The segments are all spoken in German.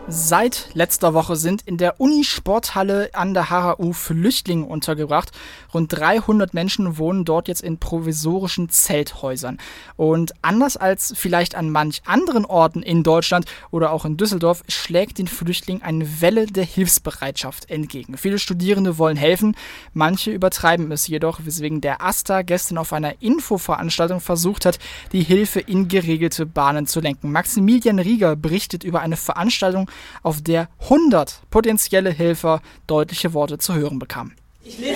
Seit letzter Woche sind in der Unisporthalle an der HHU Flüchtlinge untergebracht. Rund 300 Menschen wohnen dort jetzt in provisorischen Zelthäusern. Und anders als vielleicht an manch anderen Orten in Deutschland oder auch in Düsseldorf, schlägt den Flüchtlingen eine Welle der Hilfsbereitschaft entgegen. Viele Studierende wollen helfen, manche übertreiben es jedoch, weswegen der AStA gestern auf einer Infoveranstaltung versucht hat, die Hilfe in geregelte Bahnen zu lenken. Maximilian Rieger berichtet über eine Veranstaltung, auf der 100 potenzielle Helfer deutliche Worte zu hören bekamen. Ich lese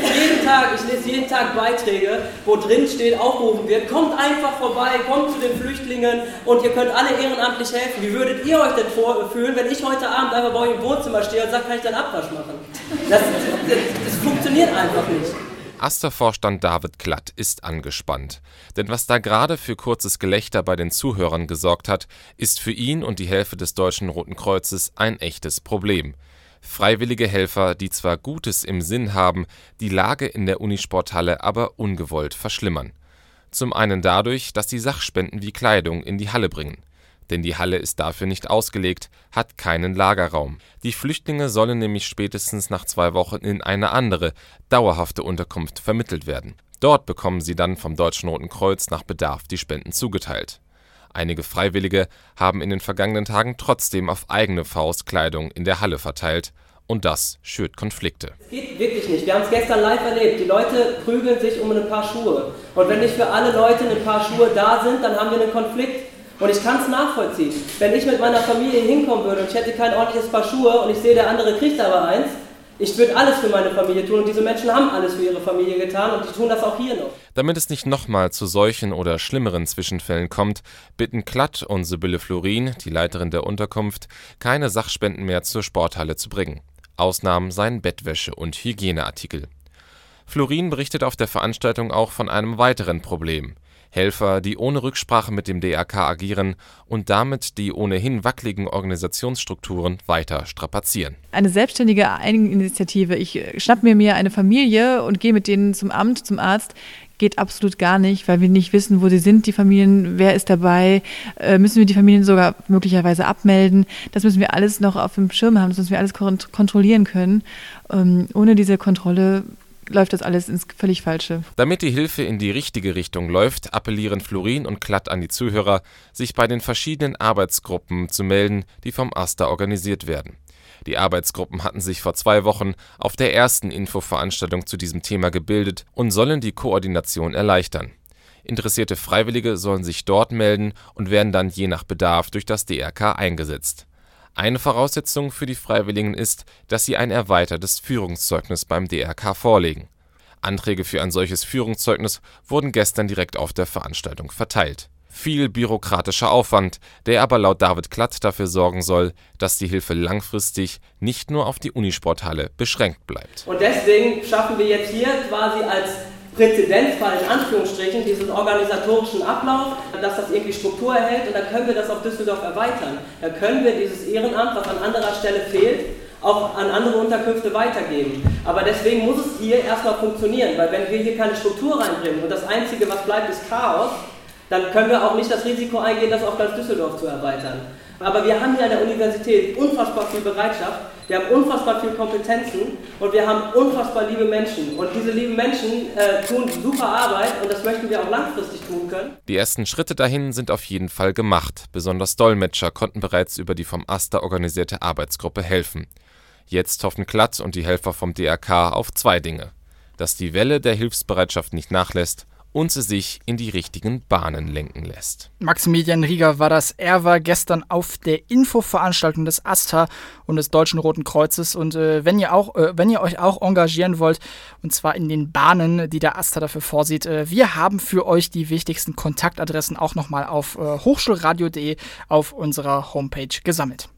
jeden Tag Beiträge, wo drin steht, aufgerufen wird, kommt einfach vorbei, kommt zu den Flüchtlingen und ihr könnt alle ehrenamtlich helfen. Wie würdet ihr euch denn fühlen, wenn ich heute Abend einfach bei euch im Wohnzimmer stehe und sage, kann ich dann Abwasch machen? Das funktioniert einfach nicht. AStA-Vorstand David Klatt ist angespannt. Denn was da gerade für kurzes Gelächter bei den Zuhörern gesorgt hat, ist für ihn und die Hälfte des Deutschen Roten Kreuzes ein echtes Problem. Freiwillige Helfer, die zwar Gutes im Sinn haben, die Lage in der Unisporthalle aber ungewollt verschlimmern. Zum einen dadurch, dass sie Sachspenden wie Kleidung in die Halle bringen. Denn die Halle ist dafür nicht ausgelegt, hat keinen Lagerraum. Die Flüchtlinge sollen nämlich spätestens nach 2 Wochen in eine andere, dauerhafte Unterkunft vermittelt werden. Dort bekommen sie dann vom Deutschen Roten Kreuz nach Bedarf die Spenden zugeteilt. Einige Freiwillige haben in den vergangenen Tagen trotzdem auf eigene Faust Kleidung in der Halle verteilt. Und das schürt Konflikte. Es geht wirklich nicht. Wir haben es gestern live erlebt. Die Leute prügeln sich um ein paar Schuhe. Und wenn nicht für alle Leute ein paar Schuhe da sind, dann haben wir einen Konflikt. Und ich kann es nachvollziehen. Wenn ich mit meiner Familie hinkommen würde und ich hätte kein ordentliches Paar Schuhe und ich sehe, der andere kriegt aber eins, ich würde alles für meine Familie tun und diese Menschen haben alles für ihre Familie getan und die tun das auch hier noch. Damit es nicht nochmal zu solchen oder schlimmeren Zwischenfällen kommt, bitten Klatt und Sibylle Florin, die Leiterin der Unterkunft, keine Sachspenden mehr zur Sporthalle zu bringen. Ausnahmen seien Bettwäsche und Hygieneartikel. Florin berichtet auf der Veranstaltung auch von einem weiteren Problem. Helfer, die ohne Rücksprache mit dem DRK agieren und damit die ohnehin wackeligen Organisationsstrukturen weiter strapazieren. Eine selbstständige Eigeninitiative, ich schnapp mir eine Familie und gehe mit denen zum Amt, zum Arzt, geht absolut gar nicht, weil wir nicht wissen, wo sie sind, die Familien, wer ist dabei, müssen wir die Familien sogar möglicherweise abmelden. Das müssen wir alles noch auf dem Schirm haben, das müssen wir alles kontrollieren können. Ohne diese Kontrolle läuft das alles ins völlig Falsche. Damit die Hilfe in die richtige Richtung läuft, appellieren Florin und Klatt an die Zuhörer, sich bei den verschiedenen Arbeitsgruppen zu melden, die vom AStA organisiert werden. Die Arbeitsgruppen hatten sich vor 2 Wochen auf der ersten Infoveranstaltung zu diesem Thema gebildet und sollen die Koordination erleichtern. Interessierte Freiwillige sollen sich dort melden und werden dann je nach Bedarf durch das DRK eingesetzt. Eine Voraussetzung für die Freiwilligen ist, dass sie ein erweitertes Führungszeugnis beim DRK vorlegen. Anträge für ein solches Führungszeugnis wurden gestern direkt auf der Veranstaltung verteilt. Viel bürokratischer Aufwand, der aber laut David Klatt dafür sorgen soll, dass die Hilfe langfristig nicht nur auf die Unisporthalle beschränkt bleibt. Und deswegen schaffen wir jetzt hier quasi als Präzedenzfall in Anführungsstrichen diesen organisatorischen Ablauf, dass das irgendwie Struktur erhält und dann können wir das auf Düsseldorf erweitern. Dann können wir dieses Ehrenamt, was an anderer Stelle fehlt, auch an andere Unterkünfte weitergeben. Aber deswegen muss es hier erstmal funktionieren, weil wenn wir hier keine Struktur reinbringen und das Einzige, was bleibt, ist Chaos, dann können wir auch nicht das Risiko eingehen, das auf ganz Düsseldorf zu erweitern. Aber wir haben hier an der Universität unfassbar viel Bereitschaft, wir haben unfassbar viel Kompetenzen und wir haben unfassbar liebe Menschen. Und diese lieben Menschen tun super Arbeit und das möchten wir auch langfristig tun können. Die ersten Schritte dahin sind auf jeden Fall gemacht. Besonders Dolmetscher konnten bereits über die vom AStA organisierte Arbeitsgruppe helfen. Jetzt hoffen Klatt und die Helfer vom DRK auf 2 Dinge. Dass die Welle der Hilfsbereitschaft nicht nachlässt und sie sich in die richtigen Bahnen lenken lässt. Maximilian Rieger war das. Er war gestern auf der Infoveranstaltung des AStA und des Deutschen Roten Kreuzes. Und wenn ihr euch auch engagieren wollt, und zwar in den Bahnen, die der AStA dafür vorsieht, wir haben für euch die wichtigsten Kontaktadressen auch nochmal auf hochschulradio.de auf unserer Homepage gesammelt.